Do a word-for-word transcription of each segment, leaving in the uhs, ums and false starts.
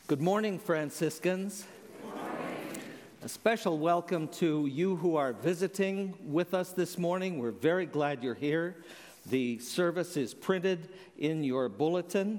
Good morning, Franciscans. Good morning. A special welcome to you who are visiting with us this morning. We're very glad you're here. The service is printed in your bulletin.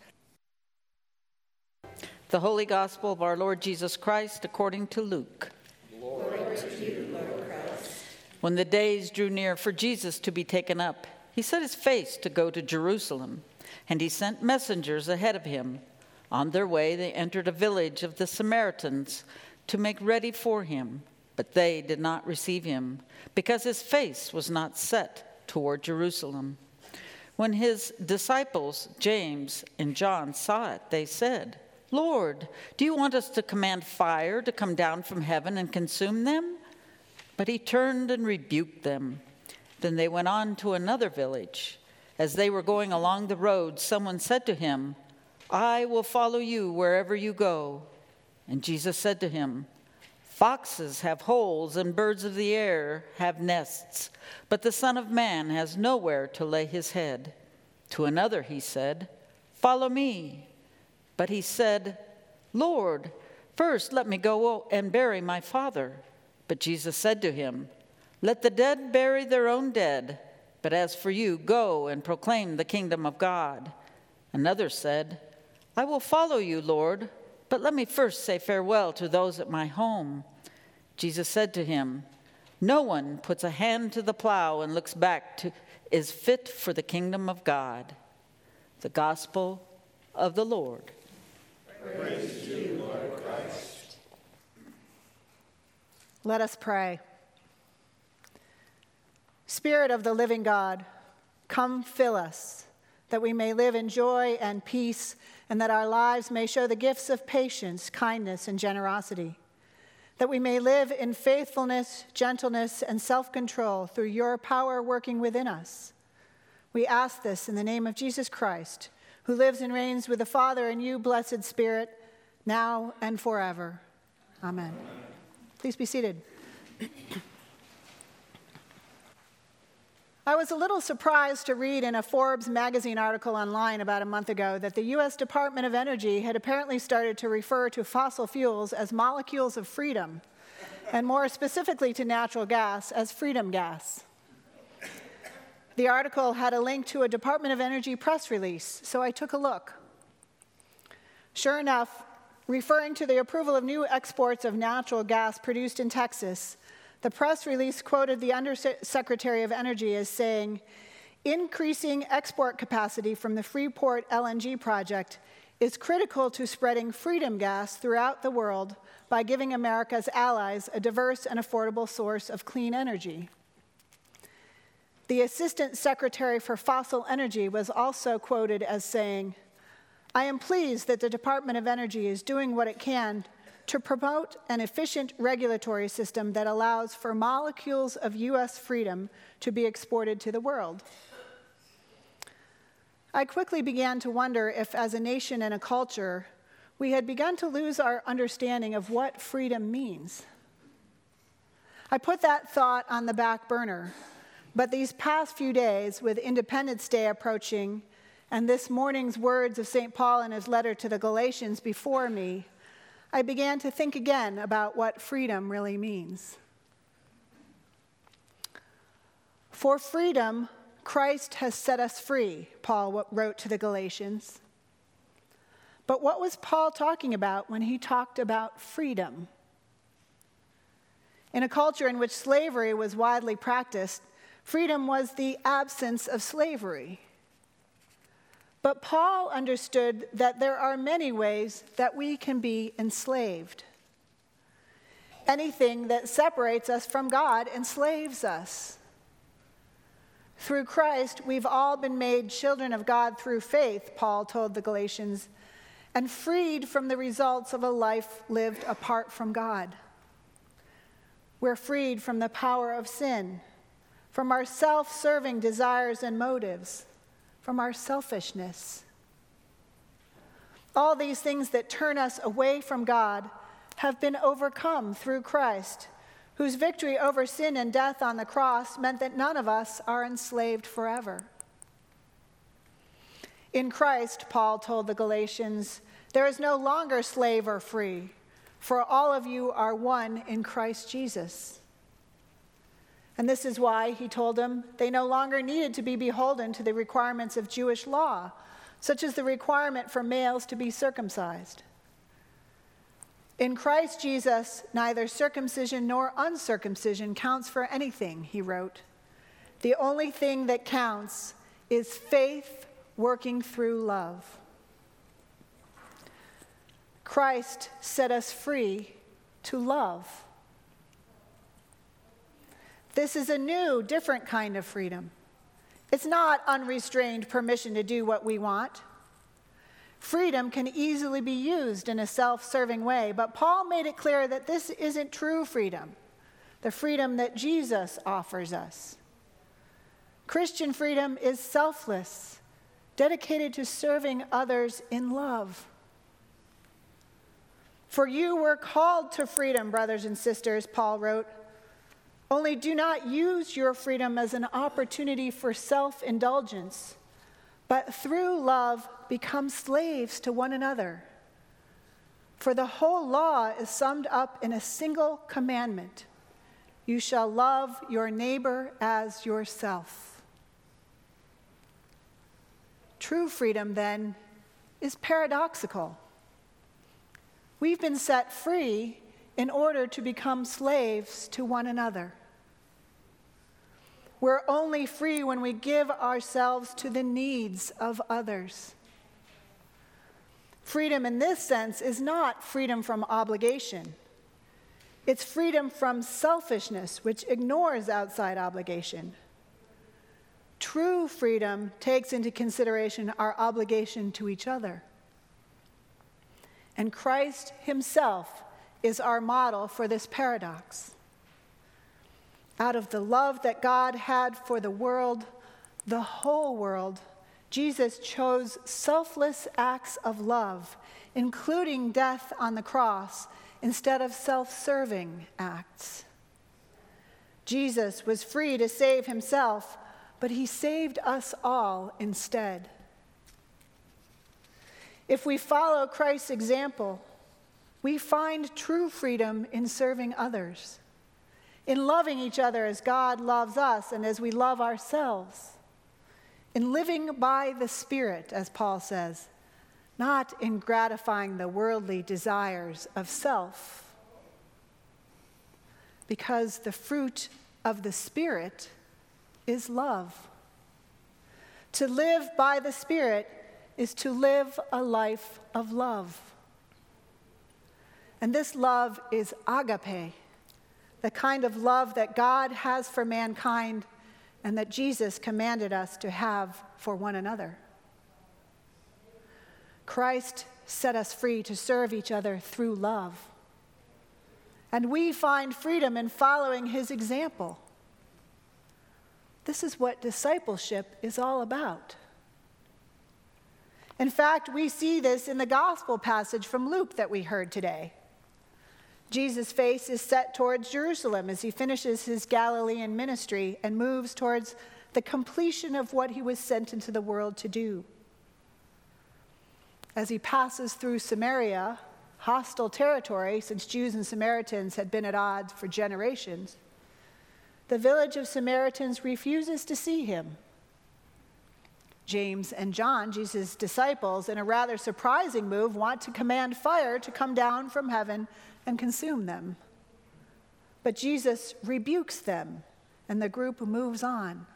The Holy Gospel of our Lord Jesus Christ according to Luke. Glory to you, Lord Christ. When the days drew near for Jesus to be taken up, he set his face to go to Jerusalem, and he sent messengers ahead of him. On their way, they entered a village of the Samaritans to make ready for him, but they did not receive him, because his face was not set toward Jerusalem. When his disciples, James and John, saw it, they said, "Lord, do you want us to command fire to come down from heaven and consume them?" But he turned and rebuked them. Then they went on to another village. As they were going along the road, someone said to him, "I will follow you wherever you go." And Jesus said to him, "Foxes have holes and birds of the air have nests, but the Son of Man has nowhere to lay his head." To another he said, "Follow me." But he said, "Lord, first let me go and bury my father." But Jesus said to him, "Let the dead bury their own dead, but as for you, go and proclaim the kingdom of God." Another said, "I will follow you, Lord, but let me first say farewell to those at my home." Jesus said to him, "No one puts a hand to the plow and looks back to is fit for the kingdom of God." The Gospel of the Lord. Praise to you, Lord Christ. Let us pray. Spirit of the living God, come fill us, that we may live in joy and peace, and that our lives may show the gifts of patience, kindness, and generosity, that we may live in faithfulness, gentleness, and self-control through your power working within us. We ask this in the name of Jesus Christ, who lives and reigns with the Father and you, blessed Spirit, now and forever. Amen. Amen. Please be seated. I was a little surprised to read in a Forbes magazine article online about a month ago that the U S Department of Energy had apparently started to refer to fossil fuels as molecules of freedom, and more specifically to natural gas as freedom gas. The article had a link to a Department of Energy press release, so I took a look. Sure enough, referring to the approval of new exports of natural gas produced in Texas, the press release quoted the Undersecretary of Energy as saying, "Increasing export capacity from the Freeport L N G project is critical to spreading freedom gas throughout the world by giving America's allies a diverse and affordable source of clean energy." The Assistant Secretary for Fossil Energy was also quoted as saying, "I am pleased that the Department of Energy is doing what it can to promote an efficient regulatory system that allows for molecules of U S freedom to be exported to the world." I quickly began to wonder if, as a nation and a culture, we had begun to lose our understanding of what freedom means. I put that thought on the back burner, but these past few days, with Independence Day approaching and this morning's words of Saint Paul in his letter to the Galatians before me, I began to think again about what freedom really means. "For freedom, Christ has set us free," Paul wrote to the Galatians. But what was Paul talking about when he talked about freedom? In a culture in which slavery was widely practiced, freedom was the absence of slavery. But Paul understood that there are many ways that we can be enslaved. Anything that separates us from God enslaves us. Through Christ, we've all been made children of God through faith, Paul told the Galatians, and freed from the results of a life lived apart from God. We're freed from the power of sin, from our self-serving desires and motives, from our selfishness. All these things that turn us away from God have been overcome through Christ, whose victory over sin and death on the cross meant that none of us are enslaved forever. In Christ, Paul told the Galatians, There is no longer slave or free, for all of you are one in Christ Jesus. And this is why, he told them, they no longer needed to be beholden to the requirements of Jewish law, such as the requirement for males to be circumcised. In Christ Jesus, neither circumcision nor uncircumcision counts for anything, he wrote. The only thing that counts is faith working through love. Christ set us free to love. This is a new, different kind of freedom. It's not unrestrained permission to do what we want. Freedom can easily be used in a self-serving way, but Paul made it clear that this isn't true freedom, the freedom that Jesus offers us. Christian freedom is selfless, dedicated to serving others in love. For you were called to freedom, brothers and sisters, Paul wrote. Only do not use your freedom as an opportunity for self-indulgence, but through love become slaves to one another. For the whole law is summed up in a single commandment. You shall love your neighbor as yourself. True freedom, then, is paradoxical. We've been set free in order to become slaves to one another. We're only free when we give ourselves to the needs of others. Freedom in this sense is not freedom from obligation. It's freedom from selfishness, which ignores outside obligation. True freedom takes into consideration our obligation to each other. And Christ himself is our model for this paradox. Out of the love that God had for the world, the whole world, Jesus chose selfless acts of love, including death on the cross, instead of self-serving acts. Jesus was free to save himself, but he saved us all instead. If we follow Christ's example, we find true freedom in serving others, in loving each other as God loves us and as we love ourselves, in living by the Spirit, as Paul says, not in gratifying the worldly desires of self. Because the fruit of the Spirit is love. To live by the Spirit is to live a life of love. And this love is agape, the kind of love that God has for mankind and that Jesus commanded us to have for one another. Christ set us free to serve each other through love. And we find freedom in following his example. This is what discipleship is all about. In fact, we see this in the gospel passage from Luke that we heard today. Jesus' face is set towards Jerusalem as he finishes his Galilean ministry and moves towards the completion of what he was sent into the world to do. As he passes through Samaria, hostile territory since Jews and Samaritans had been at odds for generations, the village of Samaritans refuses to see him. James and John, Jesus' disciples, in a rather surprising move, want to command fire to come down from heaven and consume them. But Jesus rebukes them, and the group moves on.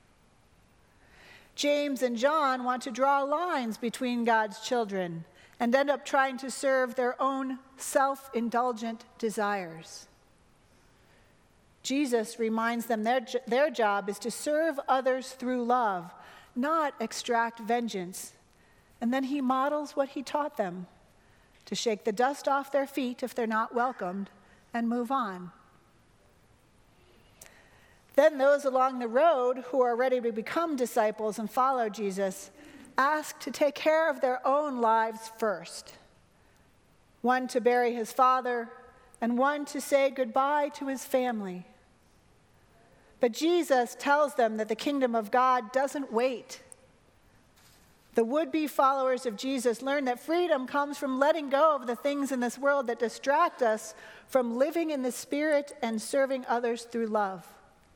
James and John want to draw lines between God's children and end up trying to serve their own self-indulgent desires. Jesus reminds them their, their job is to serve others through love, not extract vengeance. And then he models what he taught them, to shake the dust off their feet if they're not welcomed and move on. Then those along the road who are ready to become disciples and follow Jesus ask to take care of their own lives first. One to bury his father, and one to say goodbye to his family. But Jesus tells them that the kingdom of God doesn't wait. The would-be followers of Jesus learn that freedom comes from letting go of the things in this world that distract us from living in the Spirit and serving others through love.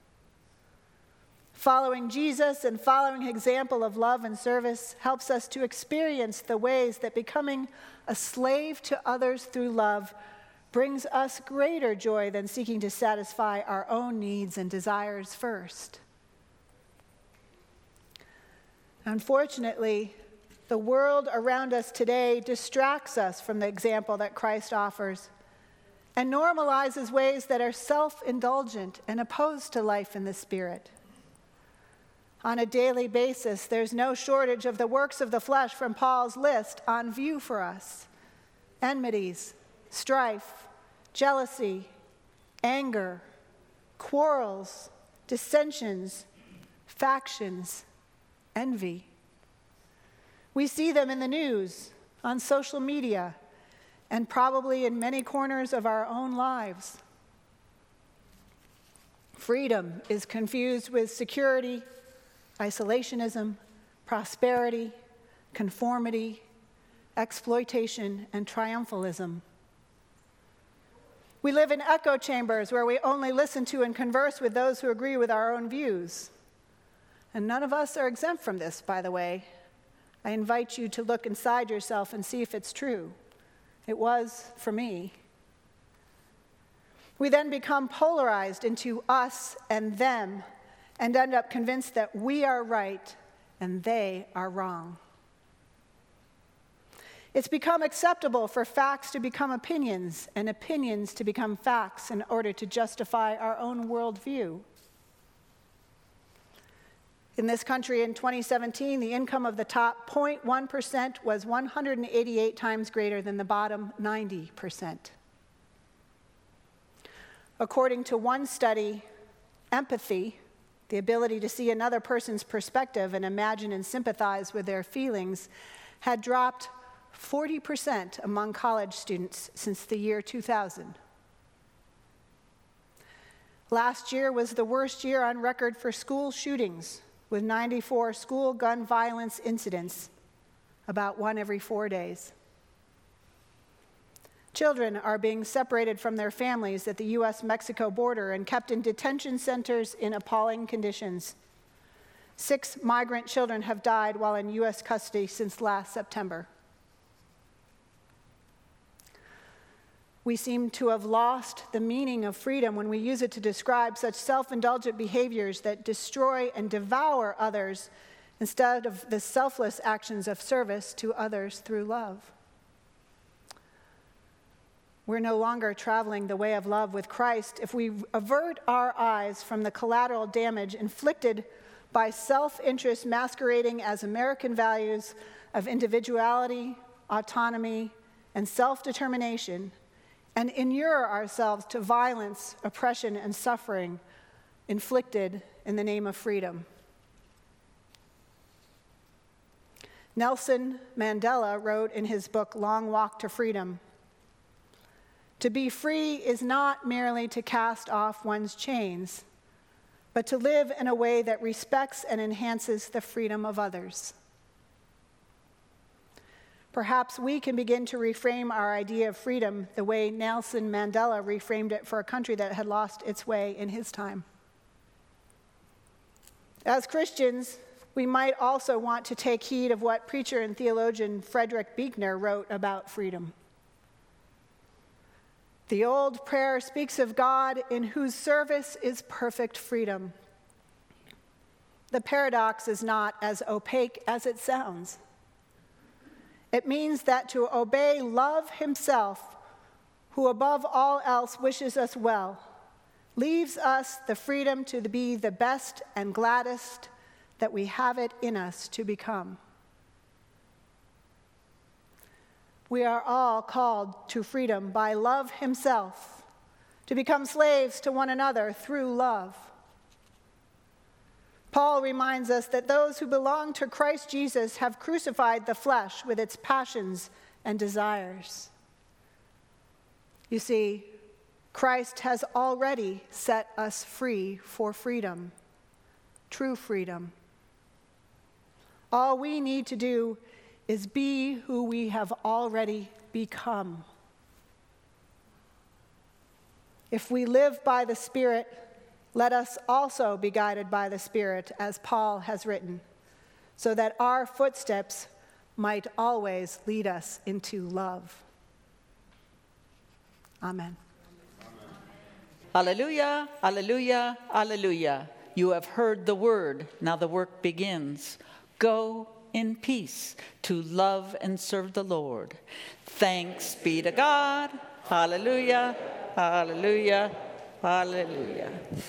Following Jesus and following his example of love and service helps us to experience the ways that becoming a slave to others through love brings us greater joy than seeking to satisfy our own needs and desires first. Unfortunately, the world around us today distracts us from the example that Christ offers and normalizes ways that are self-indulgent and opposed to life in the Spirit. On a daily basis, there's no shortage of the works of the flesh from Paul's list on view for us: enmities, strife, jealousy, anger, quarrels, dissensions, factions, envy. We see them in the news, on social media, and probably in many corners of our own lives. Freedom is confused with security, isolationism, prosperity, conformity, exploitation, and triumphalism. We live in echo chambers where we only listen to and converse with those who agree with our own views. And none of us are exempt from this, by the way. I invite you to look inside yourself and see if it's true. It was for me. We then become polarized into us and them and end up convinced that we are right and they are wrong. It's become acceptable for facts to become opinions and opinions to become facts in order to justify our own worldview. In this country in twenty seventeen, the income of the top zero point one percent was one hundred eighty-eight times greater than the bottom ninety percent. According to one study, empathy, the ability to see another person's perspective and imagine and sympathize with their feelings, had dropped forty percent among college students since the year two thousand. Last year was the worst year on record for school shootings, with ninety-four school gun violence incidents, about one every four days. Children are being separated from their families at the U S Mexico border and kept in detention centers in appalling conditions. Six migrant children have died while in U S custody since last September. We seem to have lost the meaning of freedom when we use it to describe such self-indulgent behaviors that destroy and devour others instead of the selfless actions of service to others through love. We're no longer traveling the way of love with Christ if we avert our eyes from the collateral damage inflicted by self-interest masquerading as American values of individuality, autonomy, and self-determination, and inure ourselves to violence, oppression, and suffering inflicted in the name of freedom. Nelson Mandela wrote in his book, Long Walk to Freedom, "To be free is not merely to cast off one's chains, but to live in a way that respects and enhances the freedom of others." Perhaps we can begin to reframe our idea of freedom the way Nelson Mandela reframed it for a country that had lost its way in his time. As Christians, we might also want to take heed of what preacher and theologian Frederick Buechner wrote about freedom. The old prayer speaks of God in whose service is perfect freedom. The paradox is not as opaque as it sounds. It means that to obey love himself, who above all else wishes us well, leaves us the freedom to be the best and gladdest that we have it in us to become. We are all called to freedom by love himself, to become slaves to one another through love. Paul reminds us that those who belong to Christ Jesus have crucified the flesh with its passions and desires. You see, Christ has already set us free for freedom, true freedom. All we need to do is be who we have already become. If we live by the Spirit, let us also be guided by the Spirit, as Paul has written, so that our footsteps might always lead us into love. Amen. Alleluia, alleluia, alleluia. You have heard the word. Now the work begins. Go in peace to love and serve the Lord. Thanks be to God. Hallelujah, hallelujah, hallelujah.